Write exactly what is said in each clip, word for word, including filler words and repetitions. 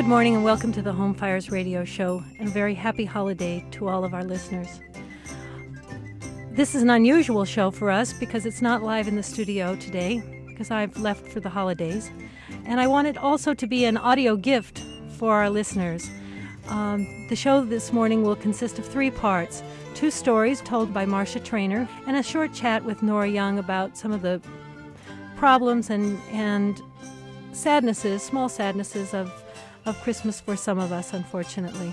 morning and welcome to the Home Fires Radio Show, and a very happy holiday to all of our listeners. This is an unusual show for us because it's not live in the studio today, because I've left for the holidays, and I want it also to be an audio gift for our listeners. Um, the show this morning will consist of three parts: two stories told by Marcia Trainer, and a short chat with Nora Young about some of the problems and, and sadnesses, small sadnesses of of Christmas for some of us, unfortunately.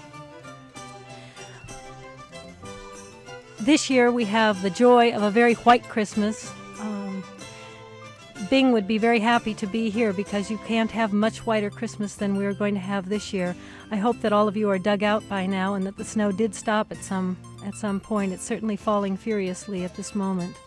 This year we have the joy of a very white Christmas. Um, Bing would be very happy to be here because you can't have much whiter Christmas than we're going to have this year. I hope that all of you are dug out by now and that the snow did stop at some at some point. It's certainly falling furiously at this moment.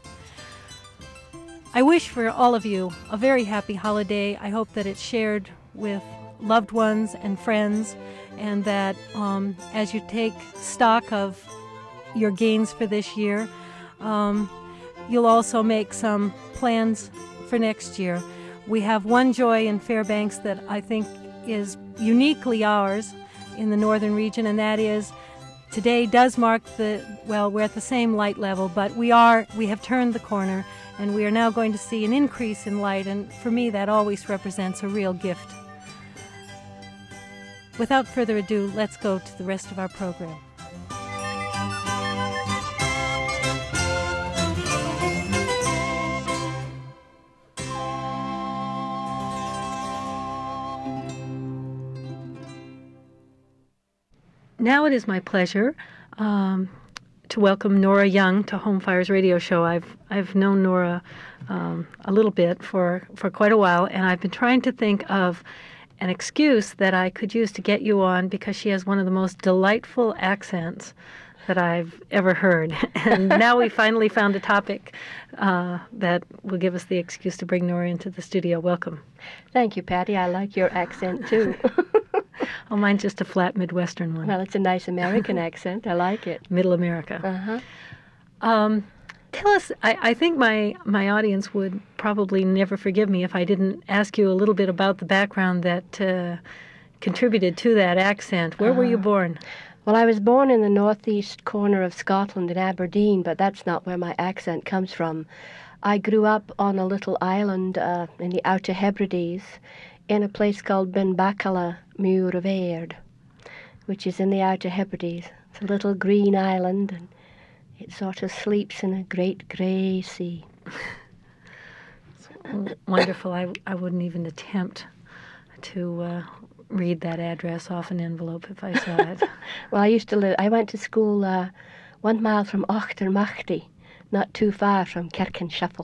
I wish for all of you a very happy holiday. I hope that it's shared with loved ones and friends, and that um, as you take stock of your gains for this year, um, you'll also make some plans for next year. We have one joy in Fairbanks that I think is uniquely ours in the northern region, and that is today does mark the, well, we're at the same light level, but we are, we have turned the corner, and we are now going to see an increase in light, and for me that always represents a real gift. Without further ado, let's go to the rest of our program. Now it is my pleasure um, to welcome Nora Young to Home Fires Radio Show. I've I've known Nora um, a little bit for, for quite a while, and I've been trying to think of an excuse that I could use to get you on because she has one of the most delightful accents that I've ever heard. And now we finally found a topic uh, that will give us the excuse to bring Nora into the studio. Welcome. Thank you, Patty. I like your accent, too. Oh, mine's just a flat Midwestern one. Well, it's a nice American accent. I like it. Middle America. Uh-huh. Um, tell us, I, I think my, my audience would probably never forgive me if I didn't ask you a little bit about the background that uh, contributed to that accent. Where uh, were you born? Well, I was born in the northeast corner of Scotland in Aberdeen, but that's not where my accent comes from. I grew up on a little island uh, in the Outer Hebrides in a place called Benbacala Muir of Aird, which is in the Outer Hebrides. It's a little green island, and it sort of sleeps in a great grey sea. Wonderful. I, I wouldn't even attempt to uh, read that address off an envelope if I saw it. Well, I used to live, I went to school uh, one mile from Auchtermachty, not too far from Kirkinshuffle.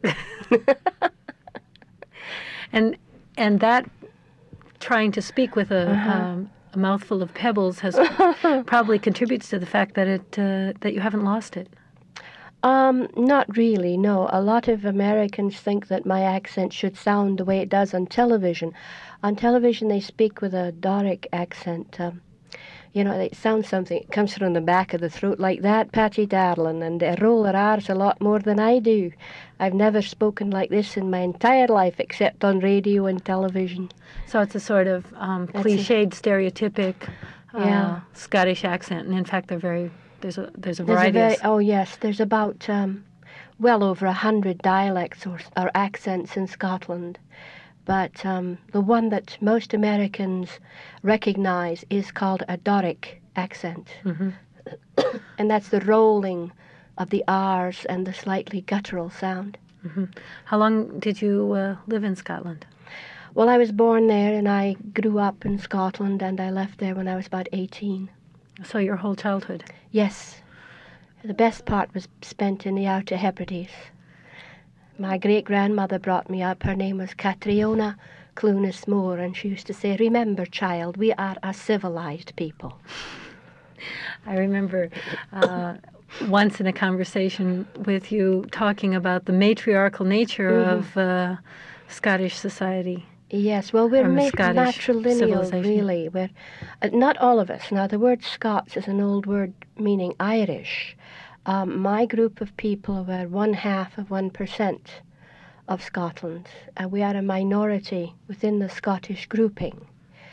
and and that, trying to speak with a, uh-huh. um, a mouthful of pebbles has probably contributes to the fact that it uh, that you haven't lost it. Um, not really, no. A lot of Americans think that my accent should sound the way it does on television. On television, they speak with a Doric accent. Um, you know, it sounds something, it comes from the back of the throat like that, Patty darling, and they roll their R's a lot more than I do. I've never spoken like this in my entire life except on radio and television. So it's a sort of um, cliched, stereotypic uh, yeah. Scottish accent, and in fact, they're very there's a there's a There's variety. a very, of... oh yes, there's about um, well over a hundred dialects or, or accents in Scotland. But um, the one that most Americans recognize is called a Doric accent. Mm-hmm. And that's the rolling of the R's and the slightly guttural sound. Mm-hmm. How long did you uh, live in Scotland? Well, I was born there and I grew up in Scotland, and I left there when I was about eighteen. So your whole childhood? Yes. The best part was spent in the Outer Hebrides. My great-grandmother brought me up. Her name was Catriona Clunas Moore, and she used to say, "Remember, child, we are a civilized people." I remember uh, once in a conversation with you talking about the matriarchal nature mm-hmm. of uh, Scottish society. Yes, well, we're ma- matrilineal, really. We're, uh, not all of us. Now, the word Scots is an old word meaning Irish. Um, my group of people were one half of one percent of Scotland. Uh, we are a minority within the Scottish grouping.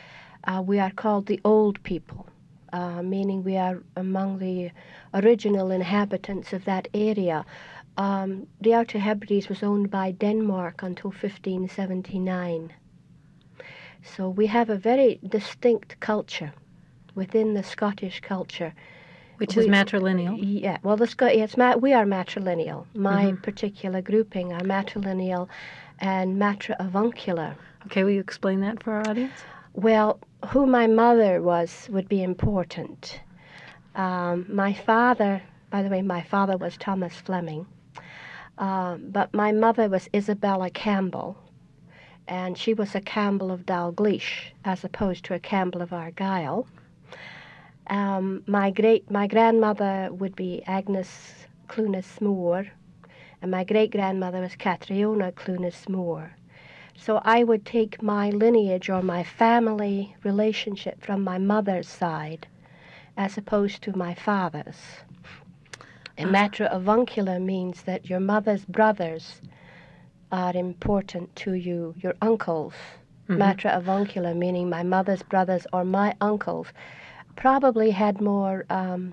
Uh, we are called the old people, uh, meaning we are among the original inhabitants of that area. Um, the Outer Hebrides was owned by Denmark until fifteen seventy-nine. So we have a very distinct culture within the Scottish culture. Which we, is matrilineal. Yeah, well, the Sc- it's ma- we are matrilineal. My Mm-hmm. particular grouping are matrilineal and matriavuncular. Okay, will you explain that for our audience? Well, who my mother was would be important. Um, my father, by the way, my father was Thomas Fleming, um, but my mother was Isabella Campbell, and she was a Campbell of Dalgleish as opposed to a Campbell of Argyll. Um, my great my grandmother would be Agnes Clunas Moore, and my great grandmother was Catriona Clunas Moore. So I would take my lineage or my family relationship from my mother's side as opposed to my father's. And matriavuncular means that your mother's brothers are important to you, your uncles. Mm-hmm. Matriavuncular meaning my mother's brothers or my uncles probably had more um,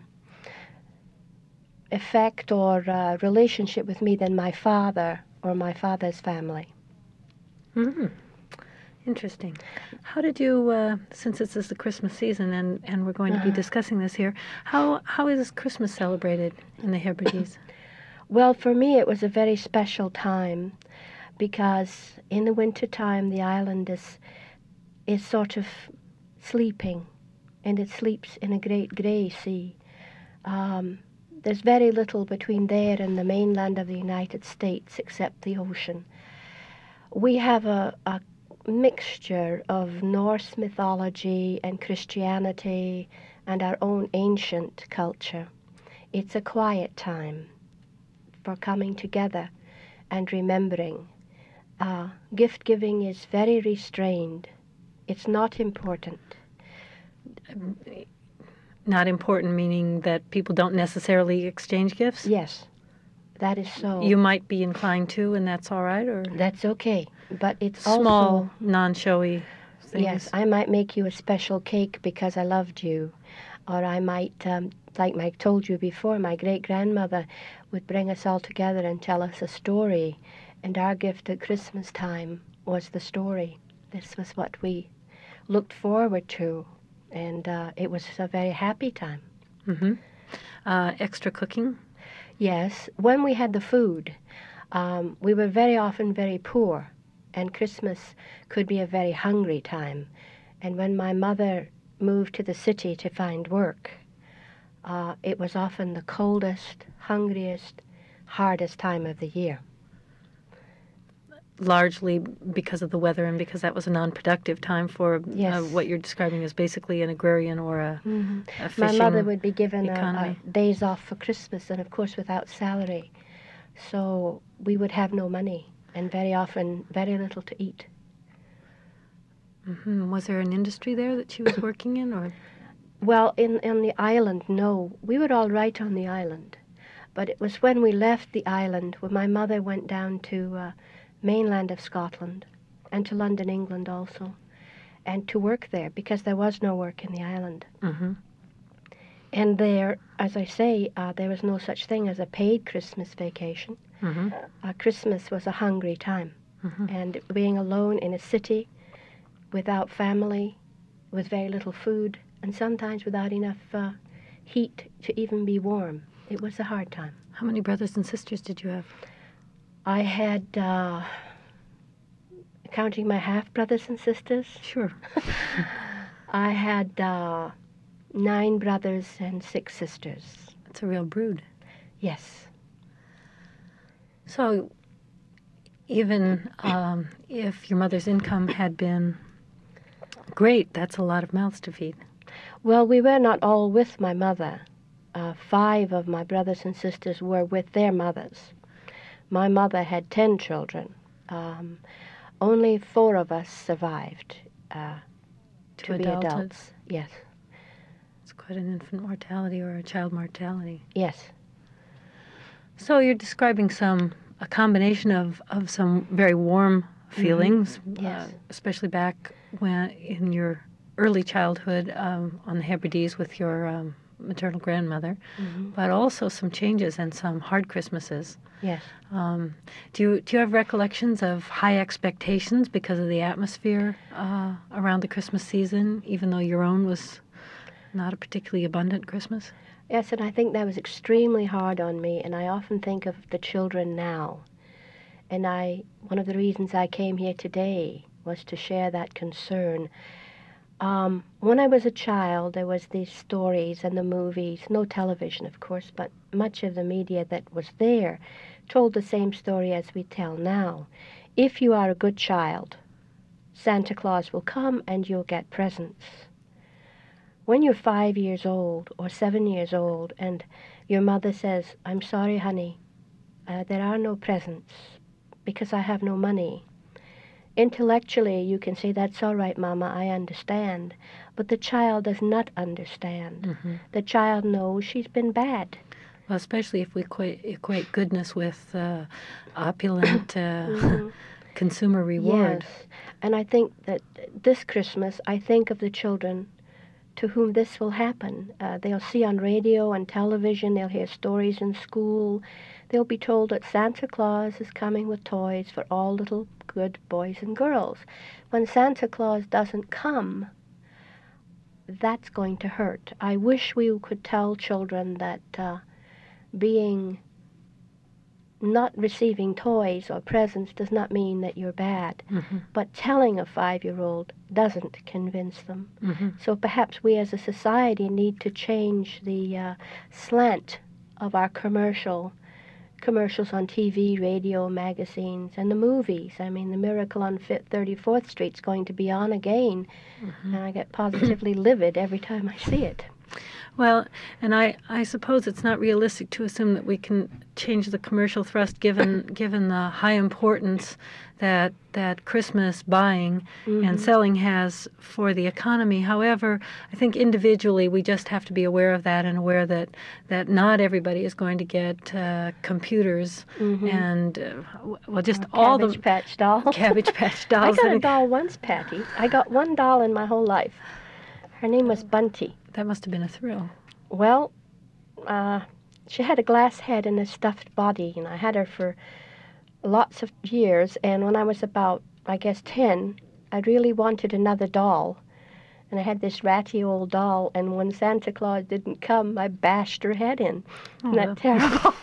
effect or uh, relationship with me than my father or my father's family. Mm-hmm. Interesting. How did you, uh, since this is the Christmas season and, and we're going to be Uh-huh. discussing this here, how how is Christmas celebrated in the Hebrides? Well, for me it was a very special time because in the winter time the island is is sort of sleeping, and it sleeps in a great grey sea. Um, there's very little between there and the mainland of the United States except the ocean. We have a, a mixture of Norse mythology and Christianity and our own ancient culture. It's a quiet time for coming together and remembering. Uh, gift giving is very restrained. It's not important. Not important meaning that people don't necessarily exchange gifts? Yes, that is so. You might be inclined to, and that's all right, or That's okay, but it's small, also non-showy things. Yes, I might make you a special cake because I loved you, or I might, um, like Mike told you before, my great-grandmother would bring us all together and tell us a story, and our gift at Christmas time was the story. This was what we looked forward to, and uh, it was a very happy time. Mm-hmm. Uh, extra cooking? Yes, when we had the food, um, we were very often very poor, and Christmas could be a very hungry time. And when my mother moved to the city to find work, uh, it was often the coldest, hungriest, hardest time of the year. Largely because of the weather and because that was a non-productive time for Yes. uh, what you're describing as basically an agrarian or a, Mm-hmm. a fishing My mother would be given a, economy. a days off for Christmas, and of course without salary. So we would have no money, and very often very little to eat. Mm-hmm. Was there an industry there that she was working in, or? Well, in, in the island, no. We were all right on the island. But it was when we left the island, when my mother went down to uh, mainland of Scotland and to London, England also, and to work there because there was no work in the island. Mm-hmm. And there, as I say, uh, there was no such thing as a paid Christmas vacation. Mm-hmm. Uh, Christmas was a hungry time. Mm-hmm. And being alone in a city without family, with very little food, and sometimes without enough uh, heat to even be warm, it was a hard time. How many brothers and sisters did you have? I had, uh, counting my half-brothers and sisters, Sure. I had uh, nine brothers and six sisters. That's a real brood. Yes. So even um, if your mother's income had been great, that's a lot of mouths to feed. Well, we were not all with my mother. Uh, five of my brothers and sisters were with their mothers. My mother had ten children. Um, only four of us survived uh, to, To be adulthood. adults. Yes. It's quite an infant mortality or a child mortality. Yes. So you're describing some a combination of, of some very warm feelings, Yes. uh, especially back when in your early childhood um, on the Hebrides with your um, maternal grandmother, Mm-hmm. but also some changes and some hard Christmases. Yes. Um, do you do you have recollections of high expectations because of the atmosphere uh, around the Christmas season, even though your own was not a particularly abundant Christmas? Yes, and I think that was extremely hard on me, and I often think of the children now. And I, one of the reasons I came here today was to share that concern. Um, when I was a child, there was these stories and the movies, no television, of course, but much of the media that was there told the same story as we tell now. If you are a good child, Santa Claus will come and you'll get presents. When you're five years old or seven years old and your mother says, "I'm sorry, honey, uh, there are no presents because I have no money." Intellectually, you can say, "That's all right, Mama, I understand." But the child does not understand. Mm-hmm. The child knows she's been bad. Well, especially if we equate, equate goodness with uh, opulent uh, mm-hmm. consumer reward. Yes, and I think that this Christmas, I think of the children to whom this will happen. Uh, they'll see on radio and television, they'll hear stories in school. They'll be told that Santa Claus is coming with toys for all little good boys and girls. When Santa Claus doesn't come, that's going to hurt. I wish we could tell children that uh, being not receiving toys or presents does not mean that you're bad. Mm-hmm. But telling a five-year-old doesn't convince them. Mm-hmm. So perhaps we as a society need to change the uh, slant of our commercial commercials on T V, radio, magazines, and the movies. I mean, The Miracle on thirty-fourth Street is going to be on again, mm-hmm. and I get positively livid every time I see it. Well, and I, I suppose it's not realistic to assume that we can change the commercial thrust given given the high importance that that Christmas buying mm-hmm. and selling has for the economy. However, I think individually we just have to be aware of that and aware that, that not everybody is going to get uh, computers mm-hmm. and, uh, well, just oh, all Cabbage the... Patch doll. Cabbage Patch dolls. I got a doll once, Patty. I got one doll in my whole life. Her name was Bunty. That must have been a thrill. Well, uh, she had a glass head and a stuffed body, and I had her for lots of years. And when I was about, I guess, ten, I really wanted another doll. And I had this ratty old doll, and when Santa Claus didn't come, I bashed her head in. Oh, Isn't that terrible?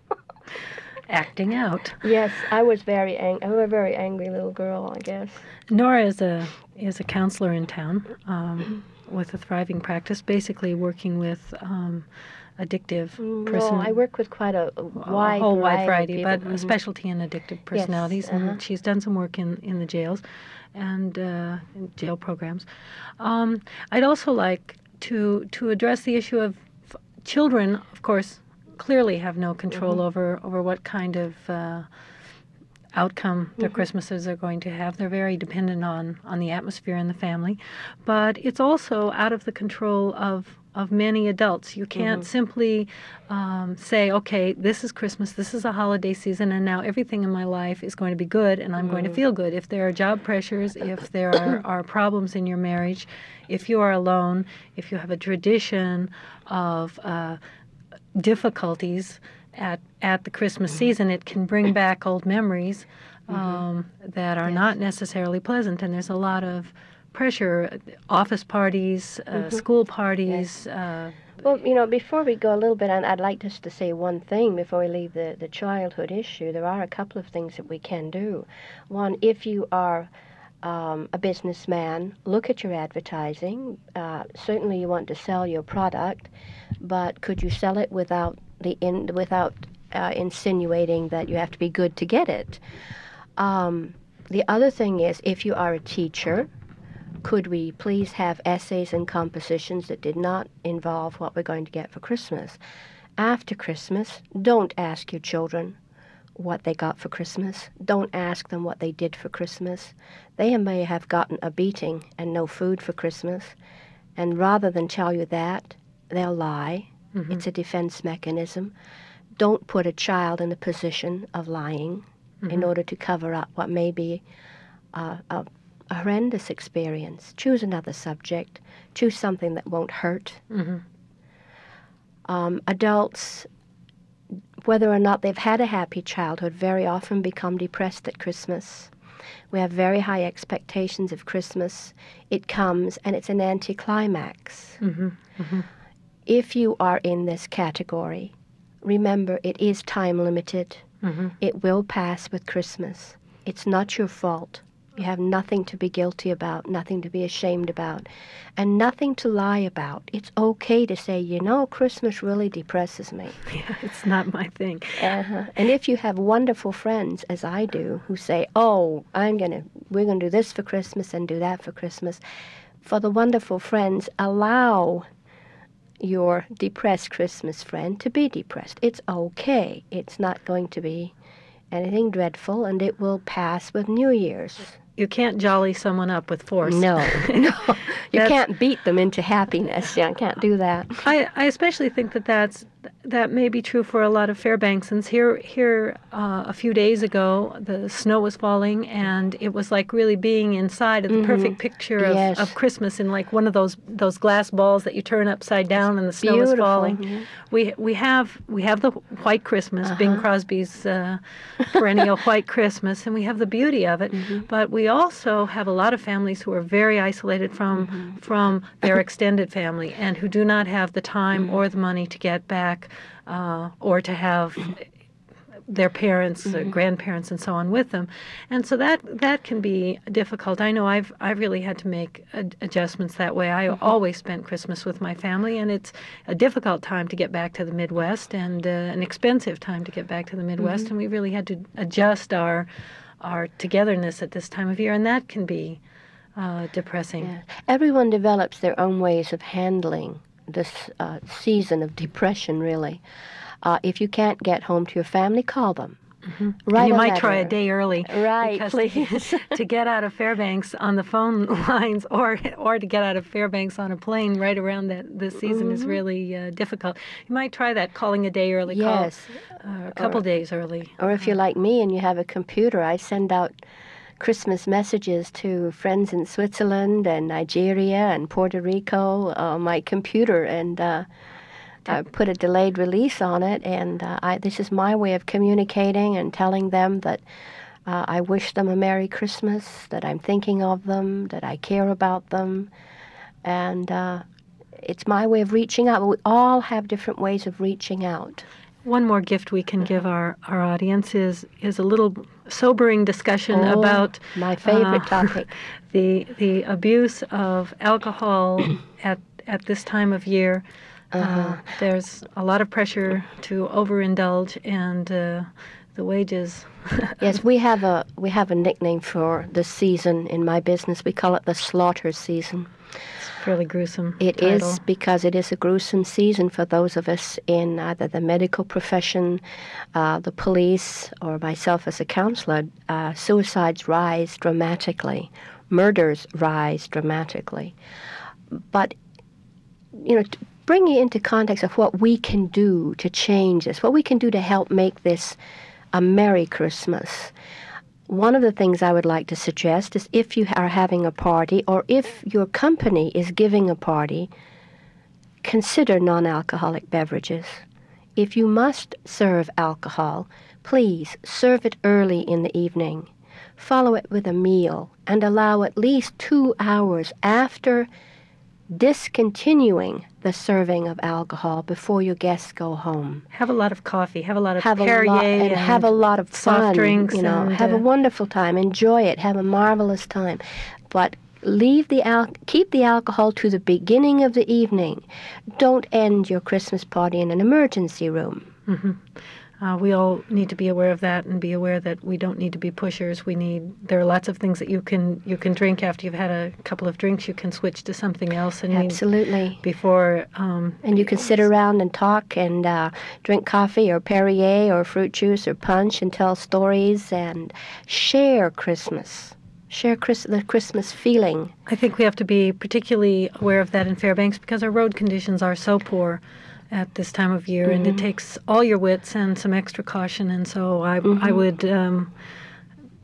Acting out. Yes, I was very angry. I was a very angry little girl, I guess. Nora is a is a counselor in town. Um, with a thriving practice, basically working with um, addictive person. No, I work with quite a, a wide a whole variety, wide variety, but mm-hmm. a specialty in addictive personalities, yes, uh-huh. and she's done some work in, in the jails and uh, in jail programs. Um, I'd also like to to address the issue of f- children, of course, clearly have no control mm-hmm. over, over what kind of uh, outcome their mm-hmm. Christmases are going to have. They're very dependent on, on the atmosphere in the family. But it's also out of the control of, of many adults. You can't mm-hmm. simply um, say, okay, this is Christmas, this is a holiday season, and now everything in my life is going to be good, and I'm mm-hmm. going to feel good. If there are job pressures, if there are, are problems in your marriage, if you are alone, if you have a tradition of uh, difficulties, At, at the Christmas mm-hmm. season, it can bring back old memories um, mm-hmm. that are yes. not necessarily pleasant, and there's a lot of pressure, office parties, uh, mm-hmm. school parties. Yes. Uh, well, you know, before we go a little bit, I'd like just to say one thing before we leave the, the childhood issue. There are a couple of things that we can do. One, if you are um, a businessman, look at your advertising. Uh, certainly you want to sell your product, but could you sell it without the in, without uh, insinuating that you have to be good to get it? Um, the other thing is, if you are a teacher, could we please have essays and compositions that did not involve what we're going to get for Christmas? After Christmas, don't ask your children what they got for Christmas. Don't ask them what they did for Christmas. They may have gotten a beating and no food for Christmas, and rather than tell you that, they'll lie. Mm-hmm. It's a defense mechanism. Don't put a child in a position of lying mm-hmm. in order to cover up what may be uh, a, a horrendous experience, choose another subject. Choose something that won't hurt. Mm-hmm. Um, adults, whether or not they've had a happy childhood, very often become depressed at Christmas. We have very high expectations of Christmas. It comes, and it's an anticlimax. Mm-hmm. Mm-hmm. If you are in this category, remember it is time limited. Mm-hmm. It will pass with Christmas. It's not your fault. You have nothing to be guilty about, nothing to be ashamed about, and nothing to lie about. It's okay to say, you know, Christmas really depresses me. Yeah, it's not my thing. Uh-huh. And if you have wonderful friends, as I do, who say, oh, I'm gonna, we're going to do this for Christmas and do that for Christmas, for the wonderful friends, allow your depressed Christmas friend to be depressed. It's okay. It's not going to be anything dreadful, and it will pass with New Year's. You can't jolly someone up with force. No, no. You can't beat them into happiness. You can't do that. I, I especially think that that's, that may be true for a lot of Fairbanksans. Here, here uh, a few days ago, the snow was falling, and it was like really being inside of the mm-hmm. perfect picture of, yes. of Christmas in like one of those those glass balls that you turn upside down, and the snow Beautiful. is falling. Mm-hmm. We we have we have the White Christmas, uh-huh. Bing Crosby's uh, perennial White Christmas, and we have the beauty of it. Mm-hmm. But we also have a lot of families who are very isolated from mm-hmm. from their extended family, and who do not have the time mm-hmm. or the money to get back. Uh, or to have their parents, mm-hmm. uh, grandparents, and so on with them, and so that that can be difficult. I know I've I've really had to make ad- adjustments that way. I mm-hmm. always spent Christmas with my family, and it's a difficult time to get back to the Midwest, and uh, an expensive time to get back to the Midwest, mm-hmm. and we really had to adjust our our togetherness at this time of year, and that can be uh, depressing. Yeah. Everyone develops their own ways of handling this uh, season of depression, really. Uh, if you can't get home to your family, call them. Mm-hmm. Write and you might letter. Try a day early. Right, please. To, to get out of Fairbanks on the phone lines, or or to get out of Fairbanks on a plane right around that this season mm-hmm. is really uh, difficult. You might try that, calling a day early. Yes. Call, uh, a couple or, days early. Or if you're like me and you have a computer, I send out Christmas messages to friends in Switzerland and Nigeria and Puerto Rico on uh, my computer, and uh, I put a delayed release on it, and uh, I, this is my way of communicating and telling them that uh, I wish them a Merry Christmas, that I'm thinking of them, that I care about them, and uh, it's my way of reaching out. We all have different ways of reaching out. One more gift we can give our, our audience is is a little sobering discussion oh, about my favorite uh, topic, the the abuse of alcohol at at this time of year. Uh-huh. Uh, there's a lot of pressure to overindulge, and uh, the wages. Yes, we have a we have a nickname for this season in my business. We call it the slaughter season. It's fairly gruesome. It title. is, because it is a gruesome season for those of us in either the medical profession, uh, the police, or myself as a counselor. Uh, suicides rise dramatically. Murders rise dramatically. But, you know, to bring it into context of what we can do to change this, what we can do to help make this a Merry Christmas. One of the things I would like to suggest is, if you are having a party, or if your company is giving a party, consider non-alcoholic beverages. If you must serve alcohol, please serve it early in the evening. Follow it with a meal, and allow at least two hours after discontinuing the serving of alcohol before your guests go home. Have a lot of coffee. Have a lot of have Perrier a lot, and, and have a lot of soft fun, drinks. You know, and, have uh, a wonderful time. Enjoy it. Have a marvelous time, but leave the al- keep the alcohol to the beginning of the evening. Don't end your Christmas party in an emergency room. Mm-hmm. Uh, we all need to be aware of that, and be aware that we don't need to be pushers. We need. There are lots of things that you can you can drink after you've had a couple of drinks. You can switch to something else. And absolutely. Before. Um, and you can sit around and talk and uh, drink coffee or Perrier or fruit juice or punch and tell stories and share Christmas. Share Chris- the Christmas feeling. I think we have to be particularly aware of that in Fairbanks, because our road conditions are so poor at this time of year, mm-hmm. and it takes all your wits and some extra caution. And so I, mm-hmm. I would um,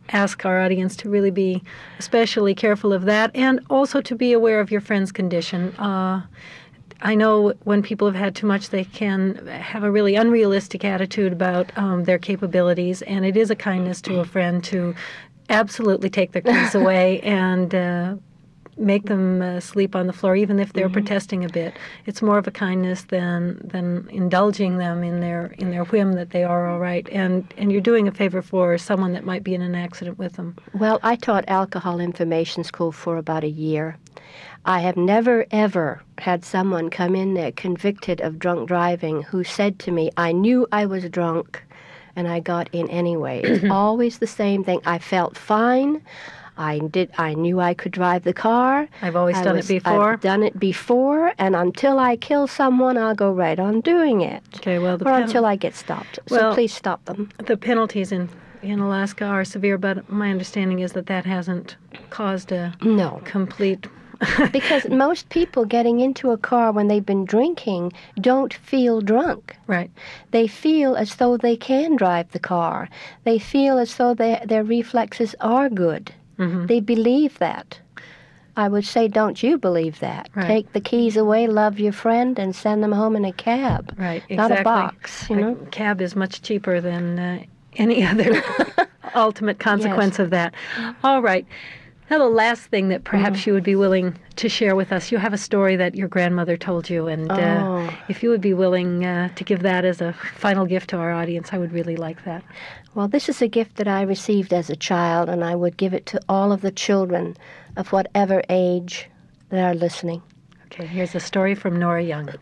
ask our audience to really be especially careful of that, and also to be aware of your friend's condition. Uh, I know when people have had too much, they can have a really unrealistic attitude about um, their capabilities, and it is a kindness to a friend to absolutely take their keys away and uh, make them uh, sleep on the floor, even if they're mm-hmm. protesting a bit. It's more of a kindness than than indulging them in their in their whim that they are all right. And and you're doing a favor for someone that might be in an accident with them. Well, I taught alcohol information school for about a year. I have never, ever had someone come in there convicted of drunk driving who said to me, I knew I was drunk, and I got in anyway. It's always the same thing. I felt fine. I did. I knew I could drive the car. I've always I done was, it before. I've done it before, and until I kill someone, I'll go right on doing it. Okay, well, the or pen- until I get stopped. Well, so please stop them. The penalties in in Alaska are severe, but my understanding is that that hasn't caused a no complete. Because most people getting into a car when they've been drinking don't feel drunk. Right. They feel as though they can drive the car. They feel as though they, their reflexes are good. Mm-hmm. They believe that. I would say, don't you believe that? Right. Take the keys away, love your friend, and send them home in a cab. Right, exactly. Not a box, you know? A cab is much cheaper than uh, any other ultimate consequence yes. of that. All right. Now, the last thing that perhaps mm. you would be willing to share with us, you have a story that your grandmother told you, and oh. uh, if you would be willing uh, to give that as a final gift to our audience, I would really like that. Well, this is a gift that I received as a child, and I would give it to all of the children of whatever age that are listening. Okay, here's a story from Nora Young.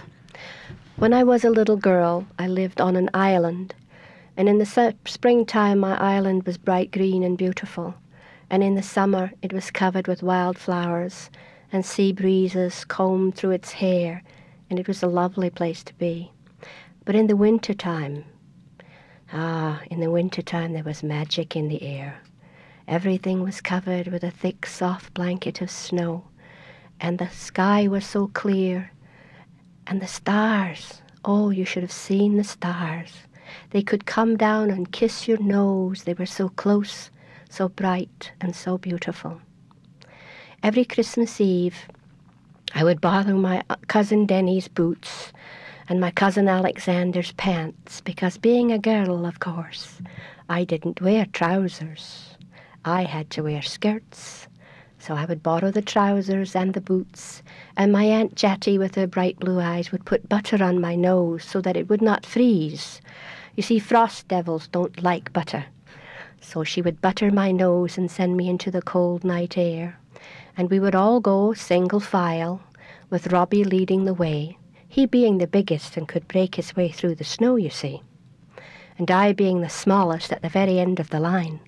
When I was a little girl, I lived on an island, and in the su- springtime my island was bright green and beautiful. And in the summer it was covered with wildflowers, and sea breezes combed through its hair, and it was a lovely place to be. But in the winter time, ah, in the winter time there was magic in the air. Everything was covered with a thick, soft blanket of snow, and the sky was so clear, and the stars, oh, you should have seen the stars. They could come down and kiss your nose. They were so close, so bright and so beautiful. Every Christmas Eve, I would borrow my cousin Denny's boots and my cousin Alexander's pants, because being a girl, of course, I didn't wear trousers. I had to wear skirts. So I would borrow the trousers and the boots, and my Aunt Jattie with her bright blue eyes would put butter on my nose so that it would not freeze. You see, frost devils don't like butter. So she would butter my nose and send me into the cold night air. And we would all go single file, with Robbie leading the way, he being the biggest and could break his way through the snow, you see, and I being the smallest at the very end of the line.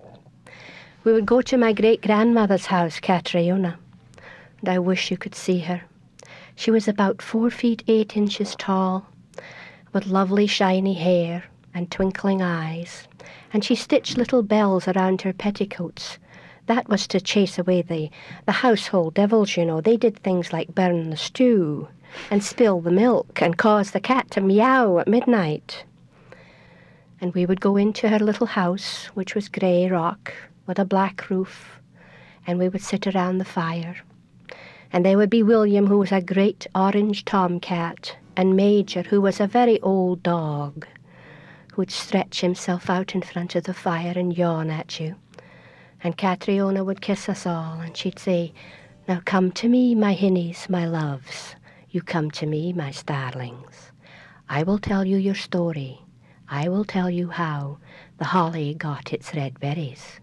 We would go to my great-grandmother's house, Catriona, and I wish you could see her. She was about four feet eight inches tall, with lovely shiny hair and twinkling eyes, and she stitched little bells around her petticoats. That was to chase away the, the household devils, you know. They did things like burn the stew and spill the milk and cause the cat to meow at midnight. And we would go into her little house, which was grey rock with a black roof, and we would sit around the fire. And there would be William, who was a great orange tomcat, and Major, who was a very old dog, who would stretch himself out in front of the fire and yawn at you. And Catriona would kiss us all, and she'd say, "Now come to me, my hinnies, my loves. You come to me, my starlings. I will tell you your story. I will tell you how the holly got its red berries.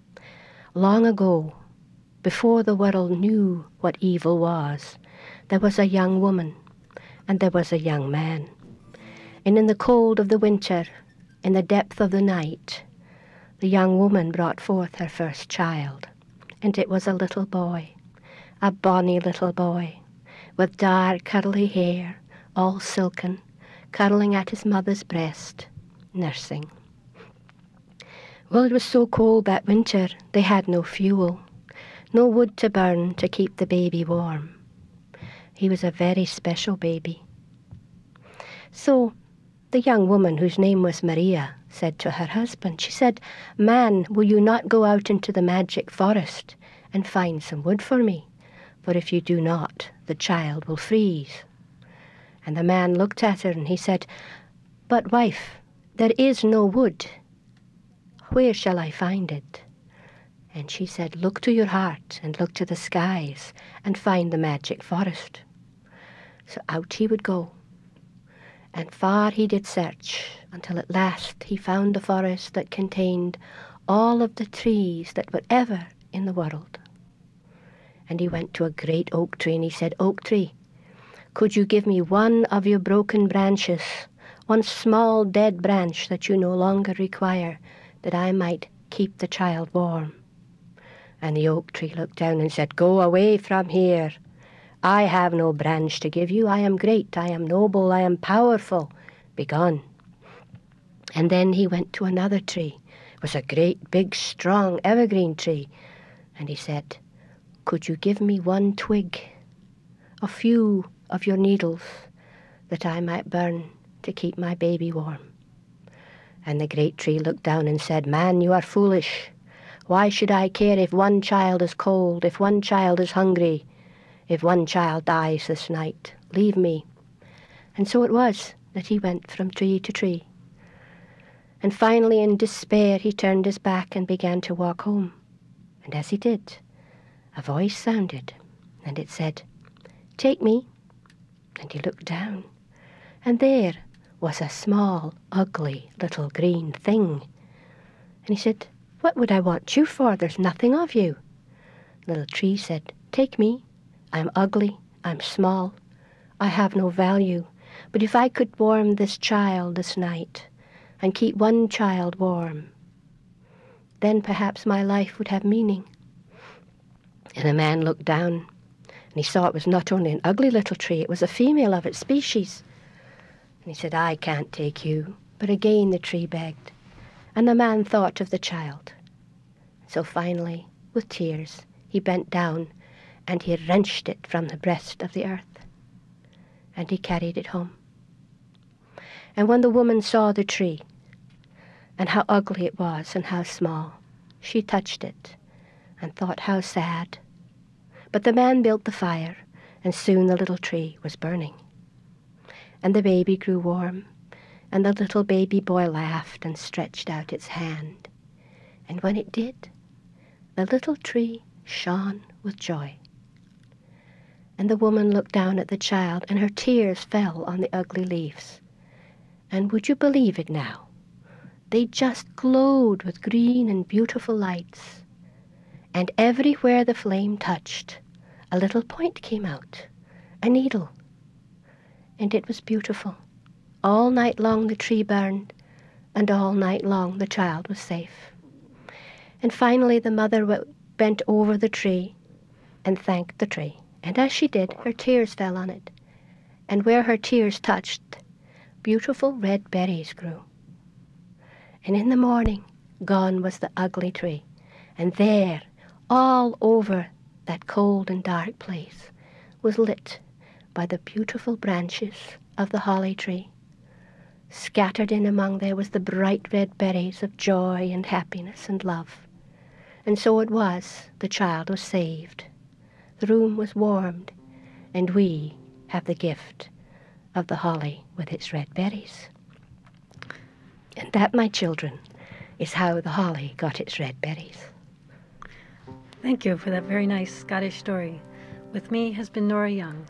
Long ago, before the world knew what evil was, there was a young woman, and there was a young man. And in the cold of the winter, in the depth of the night, the young woman brought forth her first child, and it was a little boy, a bonny little boy, with dark curly hair, all silken, cuddling at his mother's breast, nursing. Well, it was so cold that winter, they had no fuel, no wood to burn to keep the baby warm. He was a very special baby. So the young woman, whose name was Maria, said to her husband, she said, "Man, will you not go out into the magic forest and find some wood for me? For if you do not, the child will freeze." And the man looked at her and he said, "But wife, there is no wood. Where shall I find it?" And she said, "Look to your heart and look to the skies and find the magic forest." So out he would go, and far he did search, until at last he found the forest that contained all of the trees that were ever in the world. And he went to a great oak tree and he said, "Oak tree, could you give me one of your broken branches, one small dead branch that you no longer require, that I might keep the child warm?" And the oak tree looked down and said, "Go away from here. I have no branch to give you. I am great, I am noble, I am powerful. Begone." And then he went to another tree. It was a great, big, strong evergreen tree. And he said, "Could you give me one twig, a few of your needles, that I might burn to keep my baby warm?" And the great tree looked down and said, "Man, you are foolish. Why should I care if one child is cold, if one child is hungry, if one child dies this night? Leave me." And so it was that he went from tree to tree. And finally, in despair, he turned his back and began to walk home. And as he did, a voice sounded, and it said, "Take me." And he looked down, and there was a small, ugly, little green thing. And he said, "What would I want you for? There's nothing of you." The little tree said, "Take me. I'm ugly, I'm small, I have no value, but if I could warm this child this night, and keep one child warm, then perhaps my life would have meaning." And the man looked down, and he saw it was not only an ugly little tree, it was a female of its species. And he said, "I can't take you." But again the tree begged, and the man thought of the child. So finally, with tears, he bent down and he wrenched it from the breast of the earth, and he carried it home. And when the woman saw the tree, and how ugly it was and how small, she touched it and thought how sad. But the man built the fire, and soon the little tree was burning. And the baby grew warm, and the little baby boy laughed and stretched out its hand. And when it did, the little tree shone with joy. And the woman looked down at the child, and her tears fell on the ugly leaves. And would you believe it now? They just glowed with green and beautiful lights. And everywhere the flame touched, a little point came out, a needle. And it was beautiful. All night long the tree burned, and all night long the child was safe. And finally the mother w- bent over the tree and thanked the tree. And as she did, her tears fell on it. And where her tears touched, beautiful red berries grew. And in the morning, gone was the ugly tree. And there, all over that cold and dark place, was lit by the beautiful branches of the holly tree. Scattered in among there was the bright red berries of joy and happiness and love. And so it was, the child was saved. The room was warmed, and we have the gift of the holly with its red berries. And that, my children, is how the holly got its red berries. Thank you for that very nice Scottish story. With me has been Nora Young.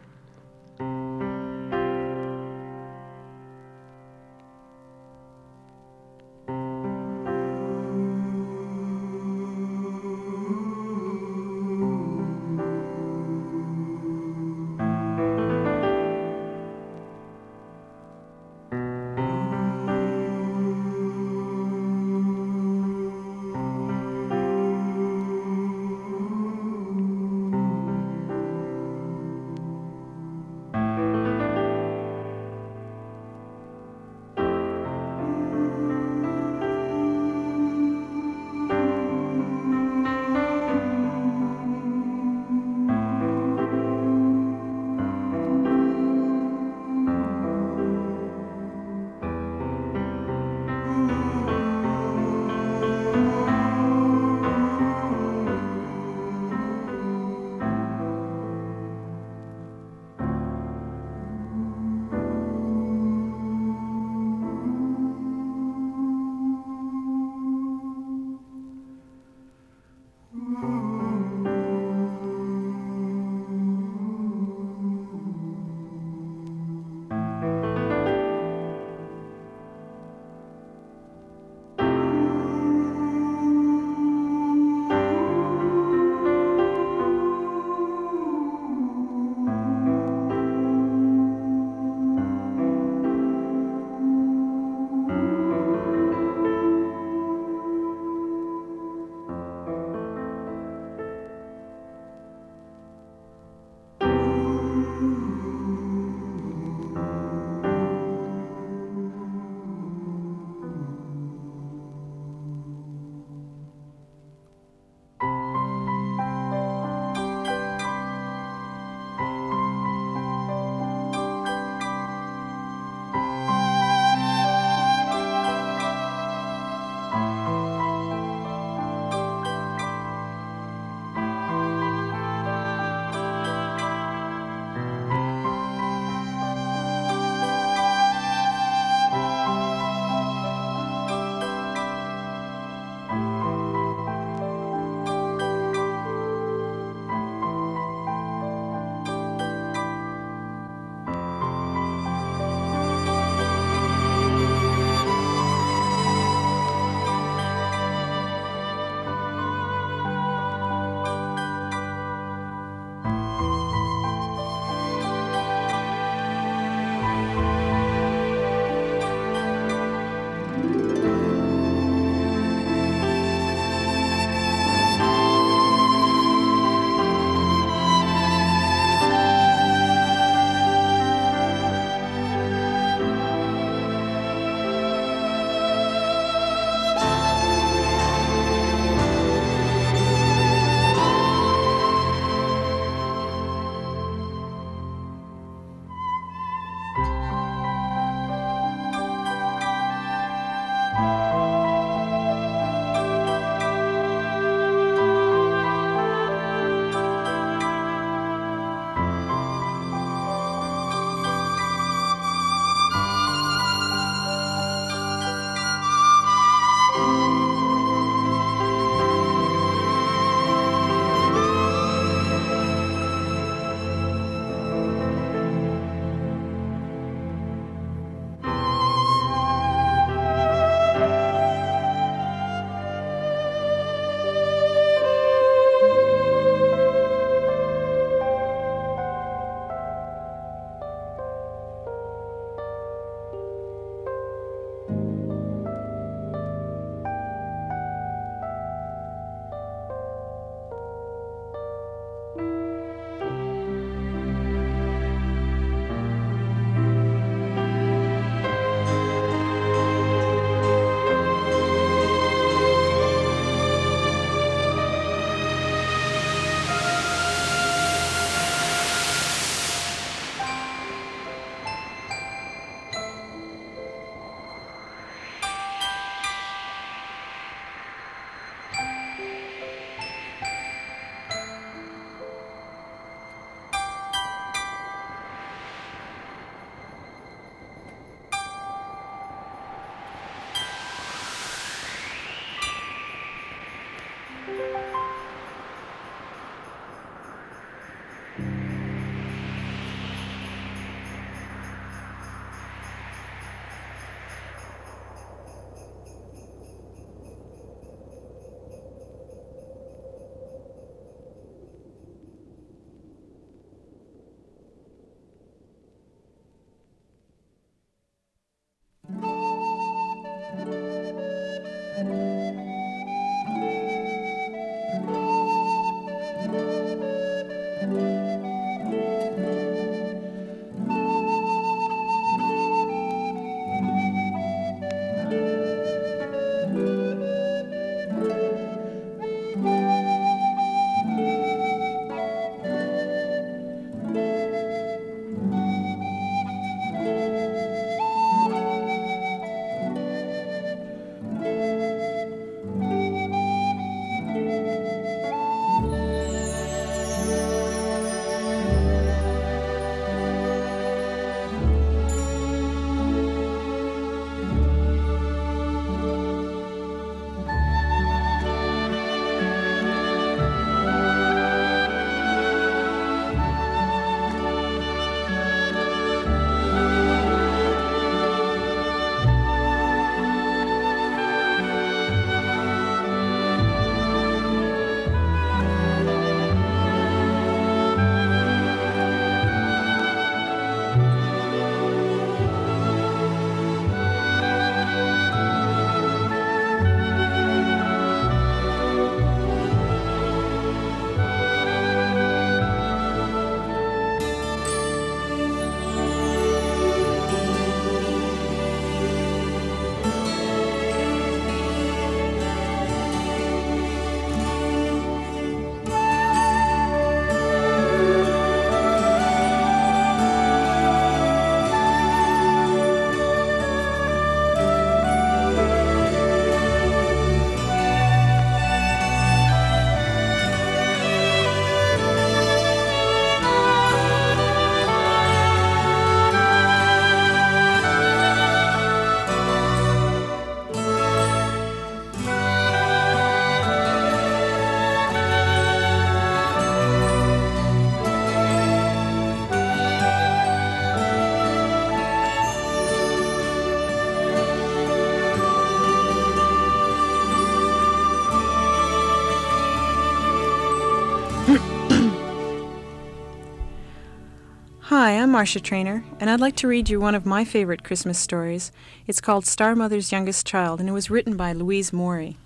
I'm Marcia Trainer, and I'd like to read you one of my favorite Christmas stories. It's called Star Mother's Youngest Child, and it was written by Louise Morey.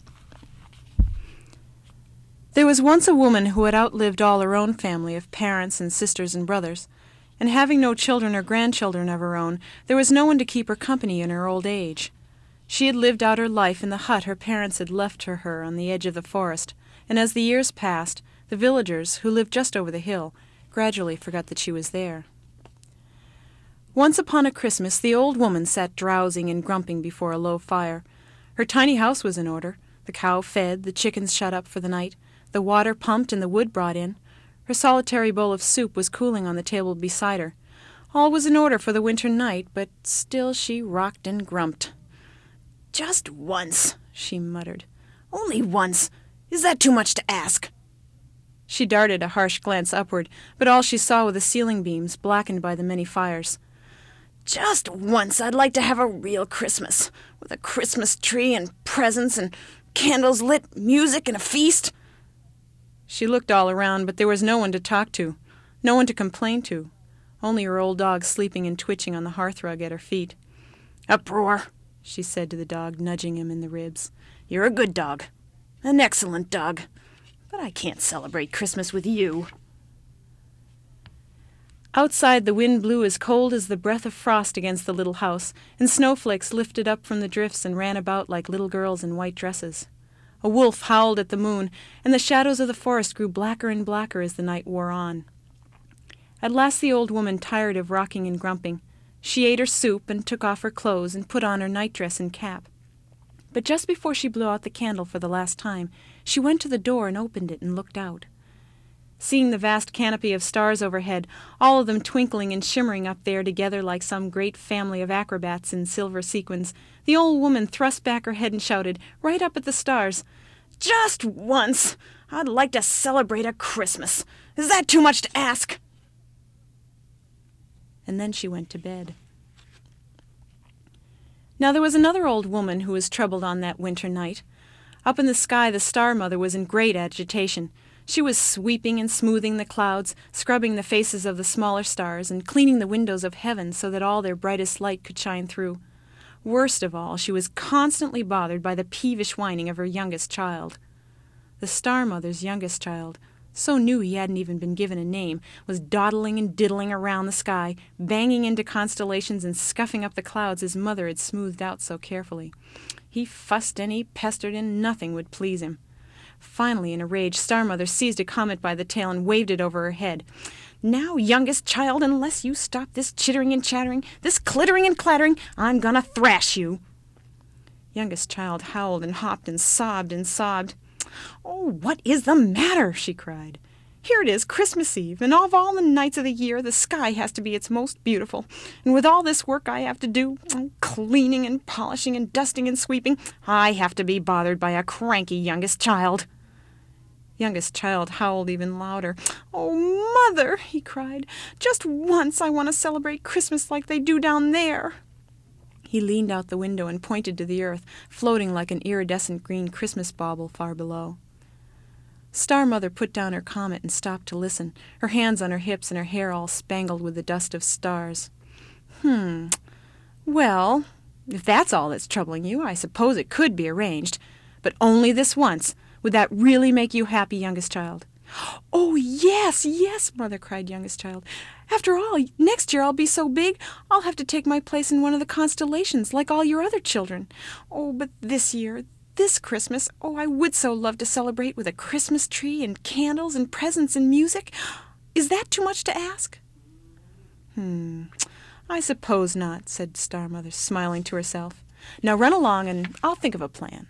There was once a woman who had outlived all her own family of parents and sisters and brothers, and having no children or grandchildren of her own, there was no one to keep her company in her old age. She had lived out her life in the hut her parents had left for her on the edge of the forest, and as the years passed, the villagers, who lived just over the hill, gradually forgot that she was there. Once upon a Christmas, the old woman sat drowsing and grumping before a low fire. Her tiny house was in order, the cow fed, the chickens shut up for the night, the water pumped and the wood brought in. Her solitary bowl of soup was cooling on the table beside her. All was in order for the winter night, but still she rocked and grumped. "Just once," she muttered. "Only once. Is that too much to ask?" She darted a harsh glance upward, but all she saw were the ceiling beams, blackened by the many fires. "Just once I'd like to have a real Christmas, with a Christmas tree and presents and candles lit, music and a feast." She looked all around, but there was no one to talk to, no one to complain to, only her old dog sleeping and twitching on the hearthrug at her feet. "Uproar," she said to the dog, nudging him in the ribs. "You're a good dog, an excellent dog. But I can't celebrate Christmas with you." Outside, the wind blew as cold as the breath of frost against the little house, and snowflakes lifted up from the drifts and ran about like little girls in white dresses. A wolf howled at the moon, and the shadows of the forest grew blacker and blacker as the night wore on. At last the old woman tired of rocking and grumping. She ate her soup and took off her clothes and put on her nightdress and cap. But just before she blew out the candle for the last time, she went to the door and opened it and looked out. Seeing the vast canopy of stars overhead, all of them twinkling and shimmering up there together like some great family of acrobats in silver sequins, the old woman thrust back her head and shouted, right up at the stars, "Just once! I'd like to celebrate a Christmas. Is that too much to ask?" And then she went to bed. Now there was another old woman who was troubled on that winter night. Up in the sky the Star Mother was in great agitation. She was sweeping and smoothing the clouds, scrubbing the faces of the smaller stars, and cleaning the windows of heaven so that all their brightest light could shine through. Worst of all, she was constantly bothered by the peevish whining of her youngest child. The Star Mother's youngest child, so new he hadn't even been given a name, was dawdling and diddling around the sky, banging into constellations and scuffing up the clouds his mother had smoothed out so carefully. He fussed and he pestered, and nothing would please him. Finally, in a rage, Star Mother seized a comet by the tail and waved it over her head. "Now, youngest child, unless you stop this chittering and chattering, this clittering and clattering, I'm gonna thrash you." Youngest child howled and hopped and sobbed and sobbed. "Oh, what is the matter?" she cried. "Here it is, Christmas Eve, and of all the nights of the year, the sky has to be its most beautiful. And with all this work I have to do, cleaning and polishing and dusting and sweeping, I have to be bothered by a cranky youngest child." Youngest child howled even louder. "Oh, Mother," he cried, "just once I want to celebrate Christmas like they do down there." He leaned out the window and pointed to the earth, floating like an iridescent green Christmas bauble far below. Star Mother put down her comet and stopped to listen, her hands on her hips and her hair all spangled with the dust of stars. Hmm, well, if that's all that's troubling you, I suppose it could be arranged. But only this once. Would that really make you happy, youngest child?" "Oh, yes, yes," Mother cried, youngest child. "After all, next year I'll be so big, I'll have to take my place in one of the constellations, like all your other children. Oh, but this year, this Christmas, oh, I would so love to celebrate with a Christmas tree and candles and presents and music. Is that too much to ask?" Hmm, I suppose not, said Star Mother, smiling to herself. "Now run along, and I'll think of a plan."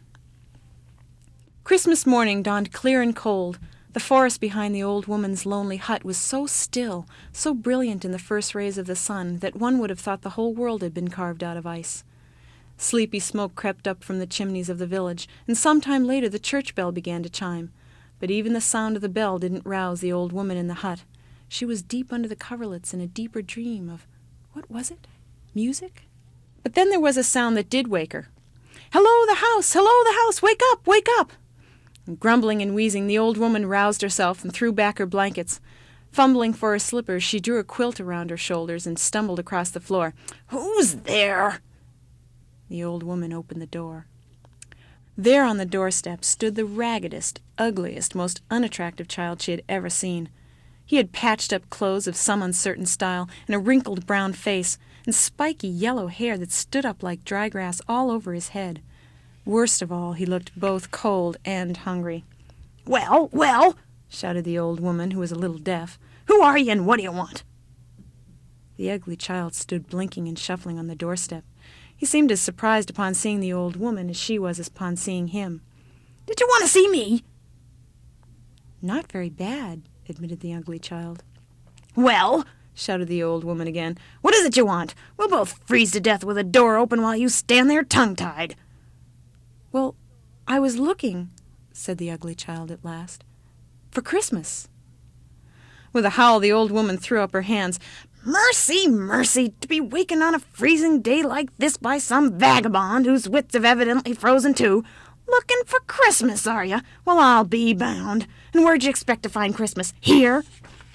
Christmas morning dawned clear and cold. The forest behind the old woman's lonely hut was so still, so brilliant in the first rays of the sun, that one would have thought the whole world had been carved out of ice. Sleepy smoke crept up from the chimneys of the village, and some time later the church bell began to chime. But even the sound of the bell didn't rouse the old woman in the hut. She was deep under the coverlets in a deeper dream of, what was it? Music? But then there was a sound that did wake her. "Hello, the house! Hello, the house! Wake up! Wake up!" And grumbling and wheezing, the old woman roused herself and threw back her blankets. Fumbling for her slippers, she drew a quilt around her shoulders and stumbled across the floor. "Who's there?" The old woman opened the door. There on the doorstep stood the raggedest, ugliest, most unattractive child she had ever seen. He had patched-up clothes of some uncertain style, and a wrinkled brown face, and spiky yellow hair that stood up like dry grass all over his head. Worst of all, he looked both cold and hungry. "Well, well," shouted the old woman, who was a little deaf. "Who are you, and what do you want?" The ugly child stood blinking and shuffling on the doorstep. He seemed as surprised upon seeing the old woman as she was upon seeing him. "Did you want to see me?" "Not very bad," admitted the ugly child. "Well," shouted the old woman again, "what is it you want? We'll both freeze to death with the door open while you stand there tongue-tied." "Well, I was looking," said the ugly child at last, "for Christmas." With a howl, the old woman threw up her hands. "Mercy, mercy, to be wakened on a freezing day like this by some vagabond whose wits have evidently frozen too. Looking for Christmas, are you? Well, I'll be bound. And where'd you expect to find Christmas? Here?"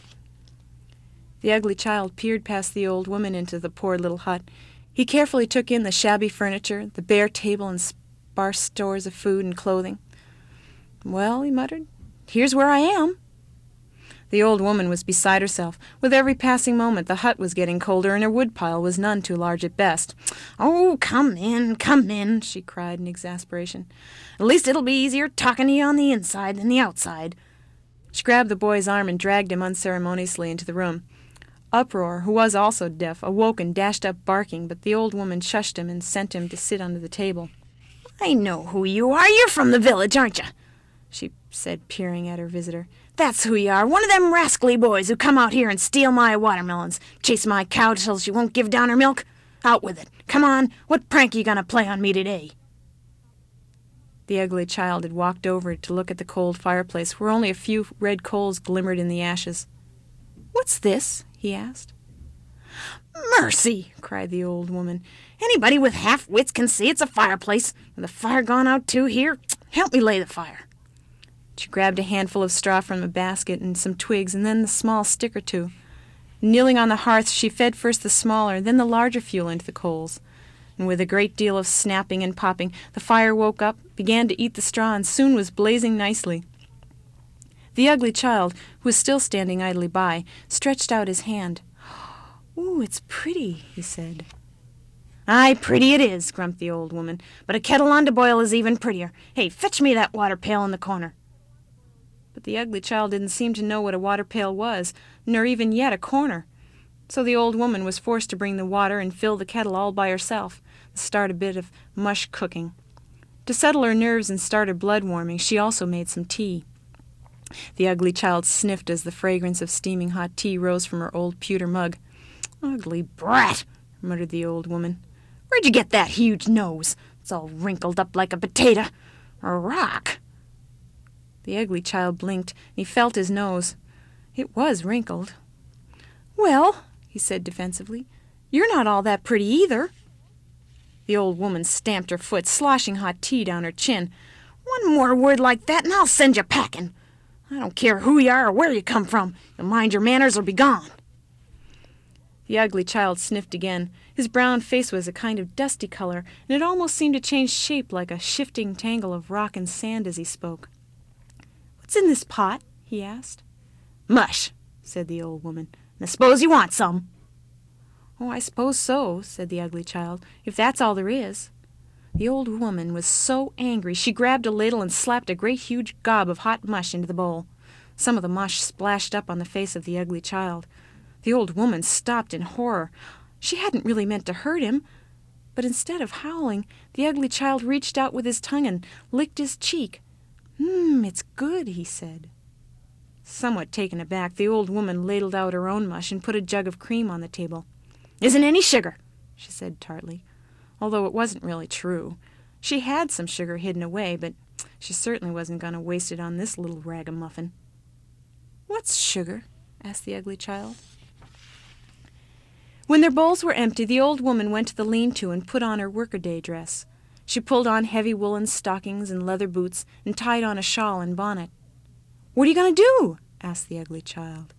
The ugly child peered past the old woman into the poor little hut. He carefully took in the shabby furniture, the bare table and sparse stores of food and clothing. "Well," he muttered, "here's where I am." The old woman was beside herself. With every passing moment the hut was getting colder, and her woodpile was none too large at best. "Oh, come in, come in," she cried in exasperation. "At least it'll be easier talking to you on the inside than the outside." She grabbed the boy's arm and dragged him unceremoniously into the room. Uproar, who was also deaf, awoke and dashed up barking, but the old woman shushed him and sent him to sit under the table. "I know who you are. You're from the village, aren't you?" she said, peering at her visitor. "That's who you are, one of them rascally boys who come out here and steal my watermelons, chase my cow till she won't give down her milk. Out with it. Come on, what prank are you going to play on me today?" The ugly child had walked over to look at the cold fireplace, where only a few red coals glimmered in the ashes. "What's this?" he asked. "Mercy!" cried the old woman. "Anybody with half-wits can see it's a fireplace. With the fire gone out too here, help me lay the fire." She grabbed a handful of straw from a basket and some twigs, and then a small stick or two. Kneeling on the hearth, she fed first the smaller, then the larger fuel into the coals. And with a great deal of snapping and popping, the fire woke up, began to eat the straw, and soon was blazing nicely. The ugly child, who was still standing idly by, stretched out his hand. "Ooh, it's pretty," he said. "Aye, pretty it is," grumped the old woman, "but a kettle on to boil is even prettier. Hey, fetch me that water pail in the corner." But the ugly child didn't seem to know what a water pail was, nor even yet a corner. So the old woman was forced to bring the water and fill the kettle all by herself, to start a bit of mush cooking. To settle her nerves and start her blood warming, she also made some tea. The ugly child sniffed as the fragrance of steaming hot tea rose from her old pewter mug. "Ugly brat," muttered the old woman. "Where'd you get that huge nose? It's all wrinkled up like a potato. A rock." The ugly child blinked, and he felt his nose. It was wrinkled. "Well," he said defensively, "you're not all that pretty either." The old woman stamped her foot, sloshing hot tea down her chin. "One more word like that, and I'll send you packing. I don't care who you are or where you come from. You'll mind your manners or be gone." The ugly child sniffed again. His brown face was a kind of dusty color, and it almost seemed to change shape like a shifting tangle of rock and sand as he spoke. "What's in this pot?" he asked. "Mush," said the old woman. "And I suppose you want some." "Oh, I suppose so," said the ugly child, "if that's all there is." The old woman was so angry she grabbed a ladle and slapped a great huge gob of hot mush into the bowl. Some of the mush splashed up on the face of the ugly child. The old woman stopped in horror. She hadn't really meant to hurt him, but instead of howling, the ugly child reached out with his tongue and licked his cheek. "Mmm, it's good," he said. Somewhat taken aback, the old woman ladled out her own mush and put a jug of cream on the table. "Isn't any sugar," she said tartly, although it wasn't really true. She had some sugar hidden away, but she certainly wasn't going to waste it on this little ragamuffin. "What's sugar?" asked the ugly child. When their bowls were empty, the old woman went to the lean-to and put on her workaday dress. She pulled on heavy woolen stockings and leather boots and tied on a shawl and bonnet. "What are you going to do?" asked the ugly child.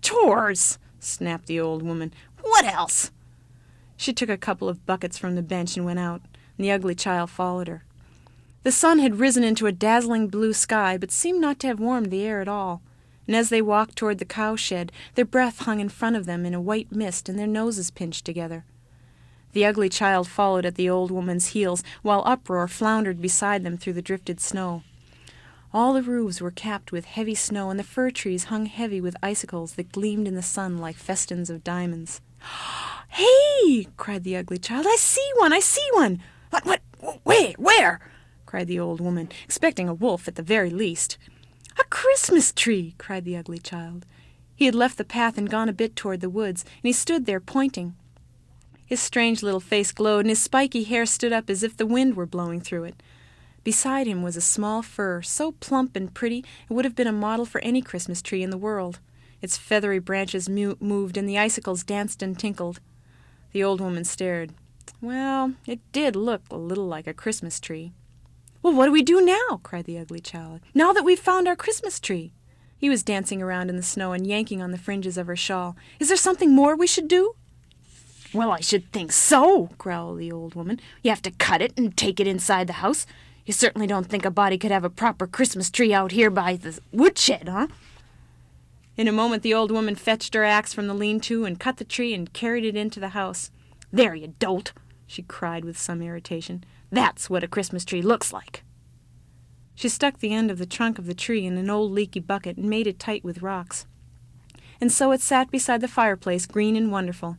Chores, snapped the old woman. What else? She took a couple of buckets from the bench and went out, and the ugly child followed her. The sun had risen into a dazzling blue sky, but seemed not to have warmed the air at all, and as they walked toward the cow-shed, their breath hung in front of them in a white mist, and their noses pinched together. The ugly child followed at the old woman's heels, while uproar floundered beside them through the drifted snow. All the roofs were capped with heavy snow, and the fir trees hung heavy with icicles that gleamed in the sun like festons of diamonds. "Hey!" cried the ugly child. "I see one! I see one!" "What? What? Where? Where?" cried the old woman, expecting a wolf at the very least. "A Christmas tree!" cried the ugly child. He had left the path and gone a bit toward the woods, and he stood there pointing. His strange little face glowed, and his spiky hair stood up as if the wind were blowing through it. Beside him was a small fir, so plump and pretty it would have been a model for any Christmas tree in the world. Its feathery branches mu- moved, and the icicles danced and tinkled. The old woman stared. Well, it did look a little like a Christmas tree. "Well, what do we do now?" cried the ugly child. "Now that we've found our Christmas tree." He was dancing around in the snow and yanking on the fringes of her shawl. "Is there something more we should do?" "Well, I should think so," growled the old woman. "You have to cut it and take it inside the house. You certainly don't think a body could have a proper Christmas tree out here by the woodshed, huh?" In a moment the old woman fetched her axe from the lean-to and cut the tree and carried it into the house. "There, you dolt!" she cried with some irritation. "That's what a Christmas tree looks like." She stuck the end of the trunk of the tree in an old leaky bucket and made it tight with rocks. And so it sat beside the fireplace, green and wonderful.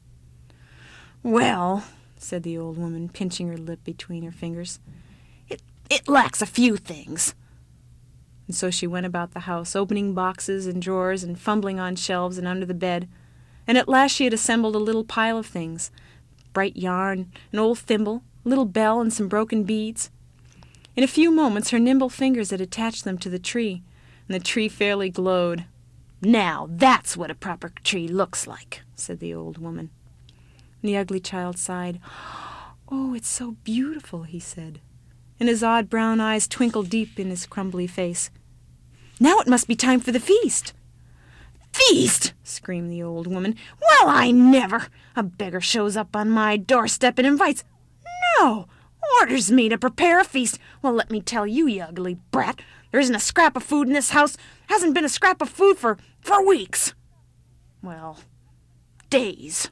"Well," said the old woman, pinching her lip between her fingers, it, it lacks a few things." And so she went about the house, opening boxes and drawers and fumbling on shelves and under the bed, and at last she had assembled a little pile of things, bright yarn, an old thimble, a little bell, and some broken beads. In a few moments her nimble fingers had attached them to the tree, and the tree fairly glowed. "Now that's what a proper tree looks like," said the old woman. And the ugly child sighed. "Oh, it's so beautiful," he said, and his odd brown eyes twinkled deep in his crumbly face. "Now it must be time for the feast." "Feast!" screamed the old woman. "Well, I never! A beggar shows up on my doorstep and invites... No! Orders me to prepare a feast! Well, let me tell you, you ugly brat, there isn't a scrap of food in this house. Hasn't been a scrap of food for... for weeks. Well, days."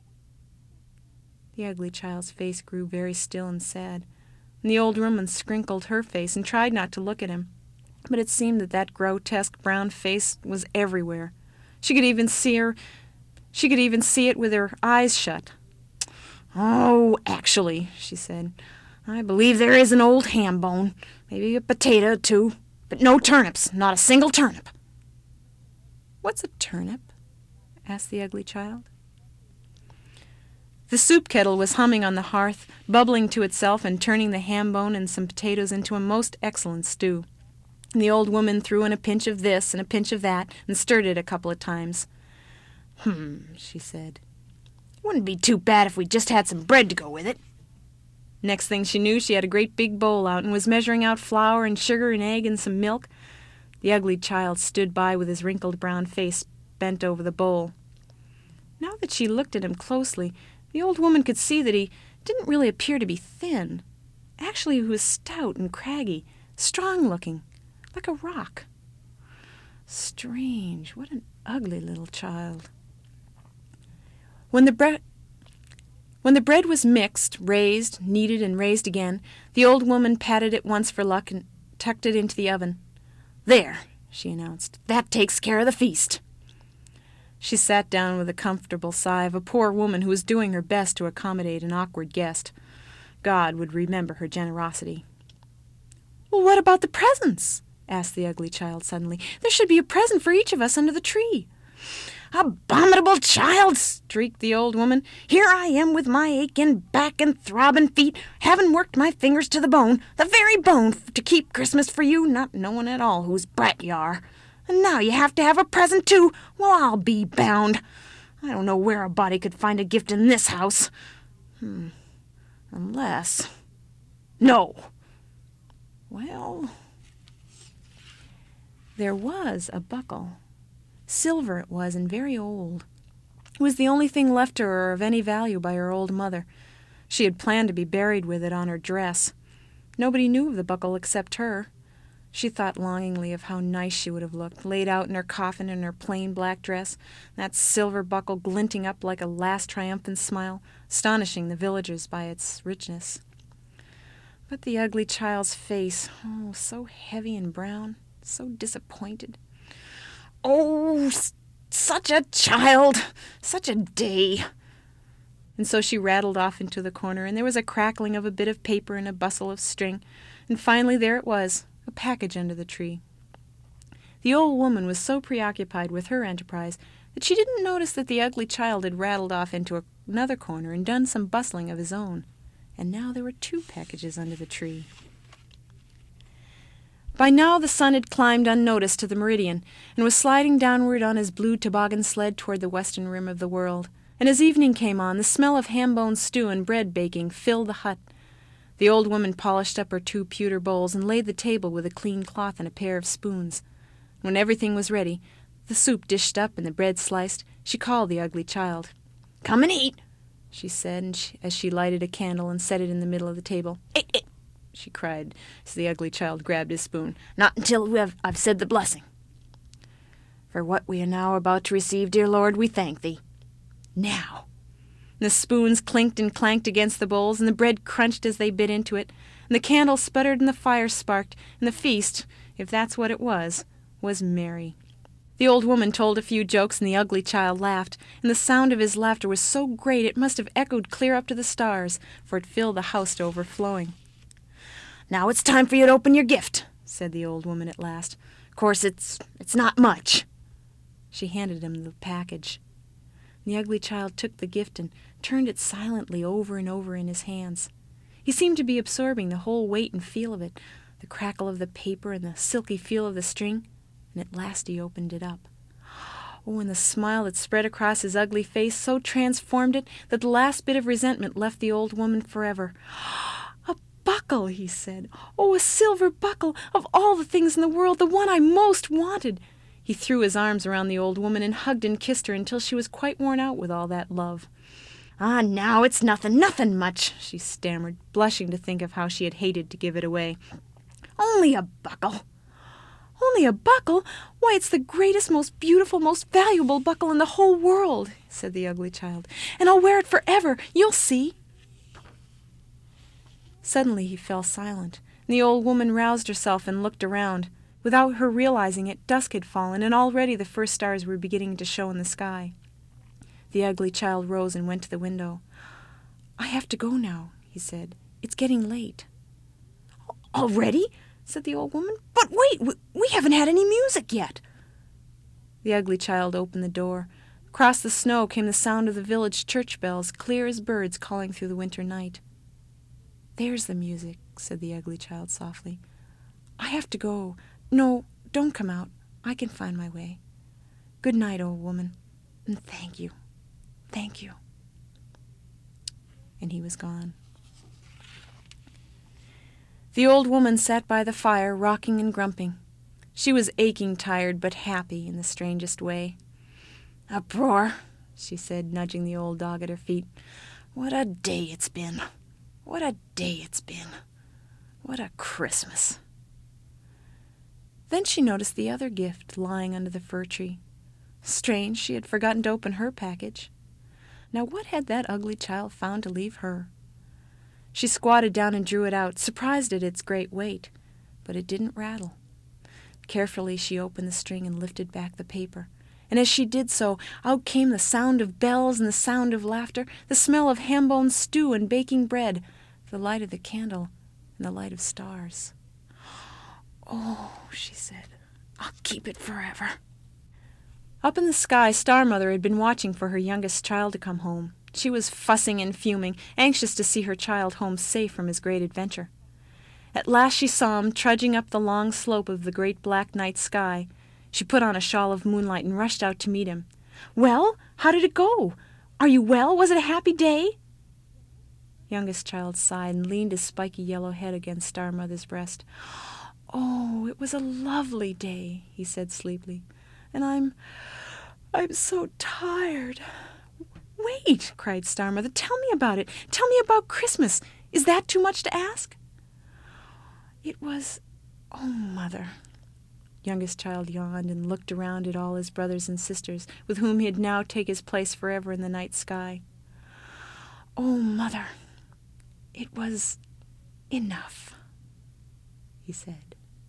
The ugly child's face grew very still and sad, and the old woman scrinkled her face and tried not to look at him. But it seemed that that grotesque brown face was everywhere. She could even see her, she could even see it with her eyes shut. "Oh, actually," she said, "I believe there is an old ham bone, maybe a potato, too, but no turnips, not a single turnip." "What's a turnip?" asked the ugly child. The soup kettle was humming on the hearth, bubbling to itself and turning the ham bone and some potatoes into a most excellent stew. And the old woman threw in a pinch of this and a pinch of that and stirred it a couple of times. "Hmm," she said. "Wouldn't be too bad if we just had some bread to go with it." Next thing she knew, she had a great big bowl out and was measuring out flour and sugar and egg and some milk. The ugly child stood by with his wrinkled brown face bent over the bowl. Now that she looked at him closely, the old woman could see that he didn't really appear to be thin. Actually, he was stout and craggy, strong-looking, like a rock. Strange, what an ugly little child. When the bread when the bread was mixed, raised, kneaded, and raised again, the old woman patted it once for luck and tucked it into the oven. "There," she announced, "that takes care of the feast." She sat down with a comfortable sigh of a poor woman who was doing her best to accommodate an awkward guest. God would remember her generosity. "Well, what about the presents?" asked the ugly child suddenly. "There should be a present for each of us under the tree." "Abominable child!" shrieked the old woman. "Here I am with my aching back and throbbing feet, having worked my fingers to the bone, the very bone, to keep Christmas for you, not knowing at all whose brat you are. And now you have to have a present, too. Well, I'll be bound. I don't know where a body could find a gift in this house. Hmm. Unless... No. Well... There was a buckle Silver it was, and very old. It was the only thing left to her of any value by her old mother. She had planned to be buried with it on her dress. Nobody knew of the buckle except her. She thought longingly of how nice she would have looked, laid out in her coffin in her plain black dress, that silver buckle glinting up like a last triumphant smile, astonishing the villagers by its richness. But the ugly child's face, oh, so heavy and brown, so disappointed. Oh, s- such a child, such a day. And so she rattled off into the corner, and there was a crackling of a bit of paper and a bustle of string, and finally there it was, a package under the tree. The old woman was so preoccupied with her enterprise that she didn't notice that the ugly child had rattled off into another corner and done some bustling of his own, and now there were two packages under the tree. By now the sun had climbed unnoticed to the meridian, and was sliding downward on his blue toboggan sled toward the western rim of the world, and as evening came on, the smell of ham-bone stew and bread baking filled the hut. The old woman polished up her two pewter bowls and laid the table with a clean cloth and a pair of spoons. When everything was ready, the soup dished up and the bread sliced, she called the ugly child. "Come and eat," she said, and she, as she lighted a candle and set it in the middle of the table. "Eat, eat," she cried, as the ugly child grabbed his spoon. "Not until we have, I've said the blessing. For what we are now about to receive, dear Lord, we thank thee. Now." And the spoons clinked and clanked against the bowls, and the bread crunched as they bit into it, and the candle sputtered and the fire sparked, and the feast, if that's what it was, was merry. The old woman told a few jokes, and the ugly child laughed, and the sound of his laughter was so great it must have echoed clear up to the stars, for it filled the house to overflowing. "Now it's time for you to open your gift," said the old woman at last. "Of course, it's it's not much." She handed him the package. The ugly child took the gift and turned it silently over and over in his hands. He seemed to be absorbing the whole weight and feel of it, the crackle of the paper and the silky feel of the string, and at last he opened it up. Oh, and the smile that spread across his ugly face so transformed it that the last bit of resentment left the old woman forever. "A buckle," he said. "Oh, a silver buckle, of all the things in the world, the one I most wanted." He threw his arms around the old woman and hugged and kissed her until she was quite worn out with all that love. "Ah, now it's nothing, nothing much," she stammered, blushing to think of how she had hated to give it away. "Only a buckle." "Only a buckle? Why, it's the greatest, most beautiful, most valuable buckle in the whole world," said the ugly child. "And I'll wear it forever. You'll see." Suddenly he fell silent, and the old woman roused herself and looked around. Without her realizing it, dusk had fallen, and already the first stars were beginning to show in the sky. The ugly child rose and went to the window. "I have to go now," he said. "It's getting late." "Already?" said the old woman. "But wait, we, we haven't had any music yet." The ugly child opened the door. Across the snow came the sound of the village church bells, clear as birds calling through the winter night. "There's the music," said the ugly child softly. "I have to go. No, don't come out. I can find my way. Good night, old woman, and thank you, thank you." And he was gone. The old woman sat by the fire, rocking and grumping. She was aching tired, but happy in the strangest way. "Uproar," she said, nudging the old dog at her feet. "What a day it's been. What a day it's been. What a Christmas." Then she noticed the other gift lying under the fir tree. Strange, she had forgotten to open her package. Now what had that ugly child found to leave her? She squatted down and drew it out, surprised at its great weight, but it didn't rattle. Carefully she opened the string and lifted back the paper, and as she did so, out came the sound of bells and the sound of laughter, the smell of ham-bone stew and baking bread, the light of the candle, and the light of stars. "Oh," she said, "I'll keep it forever." Up in the sky, Star Mother had been watching for her youngest child to come home. She was fussing and fuming, anxious to see her child home safe from his great adventure. At last she saw him trudging up the long slope of the great black night sky. She put on a shawl of moonlight and rushed out to meet him. "Well, how did it go? Are you well? Was it a happy day?" Youngest child sighed and leaned his spiky yellow head against Star Mother's breast. "Oh, it was a lovely day," he said sleepily. and I'm... I'm so tired. Wait, cried Star Mother. Tell me about it. Tell me about Christmas. Is that too much to ask? It was... Oh, Mother. Youngest child yawned and looked around at all his brothers and sisters, with whom he'd now take his place forever in the night sky. Oh, Mother, it was enough, he said.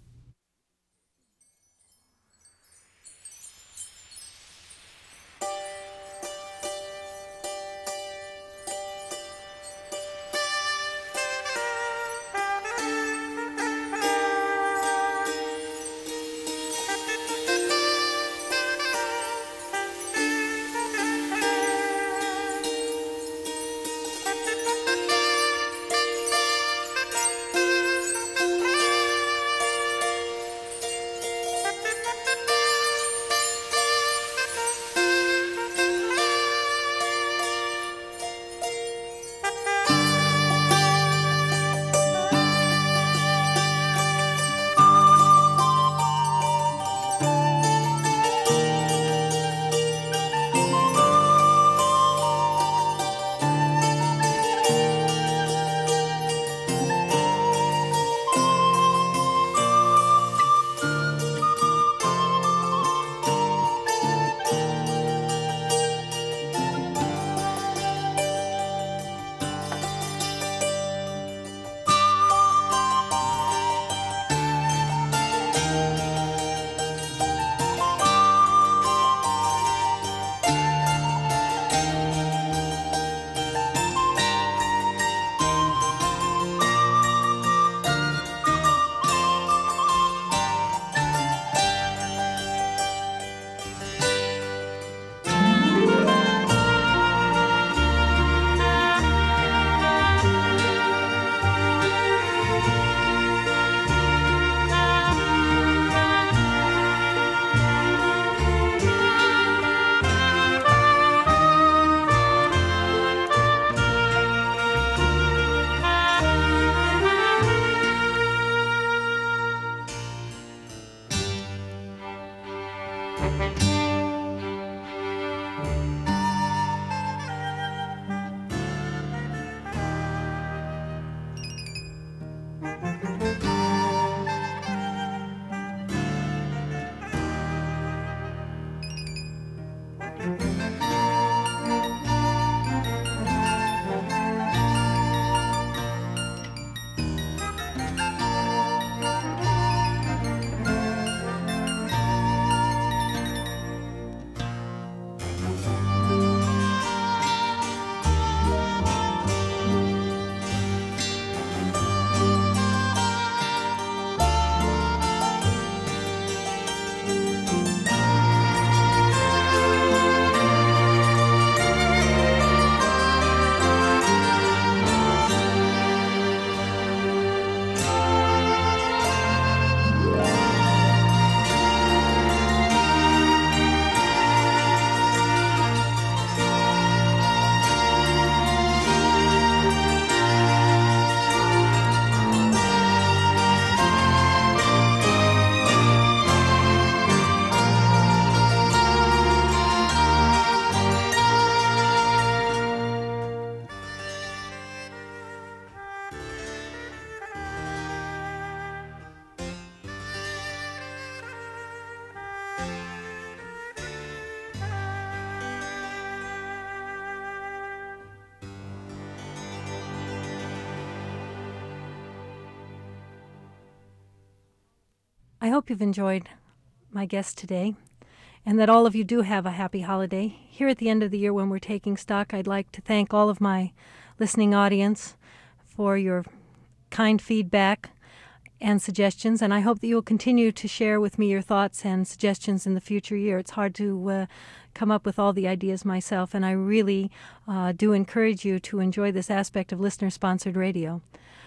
I hope you've enjoyed my guest today and that all of you do have a happy holiday. Here at the end of the year when we're taking stock, I'd like to thank all of my listening audience for your kind feedback and suggestions, and I hope that you'll continue to share with me your thoughts and suggestions in the future year. It's hard to uh, come up with all the ideas myself, and I really uh, do encourage you to enjoy this aspect of listener-sponsored radio.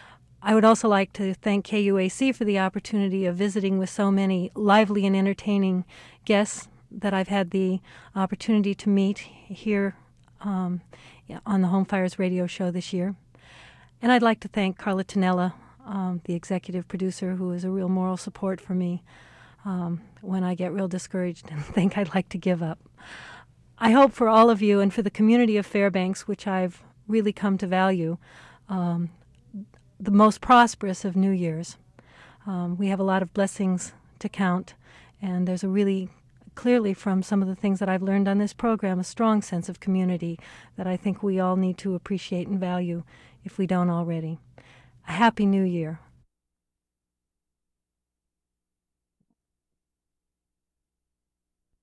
I would also like to thank K U A C for the opportunity of visiting with so many lively and entertaining guests that I've had the opportunity to meet here um, on the Home Fires radio show this year. And I'd like to thank Carla Tonella, um, the executive producer, who is a real moral support for me um, when I get real discouraged and think I'd like to give up. I hope for all of you and for the community of Fairbanks, which I've really come to value, um, the most prosperous of New Year's. Um, we have a lot of blessings to count, and there's a really, clearly from some of the things that I've learned on this program, a strong sense of community that I think we all need to appreciate and value if we don't already. A Happy New Year.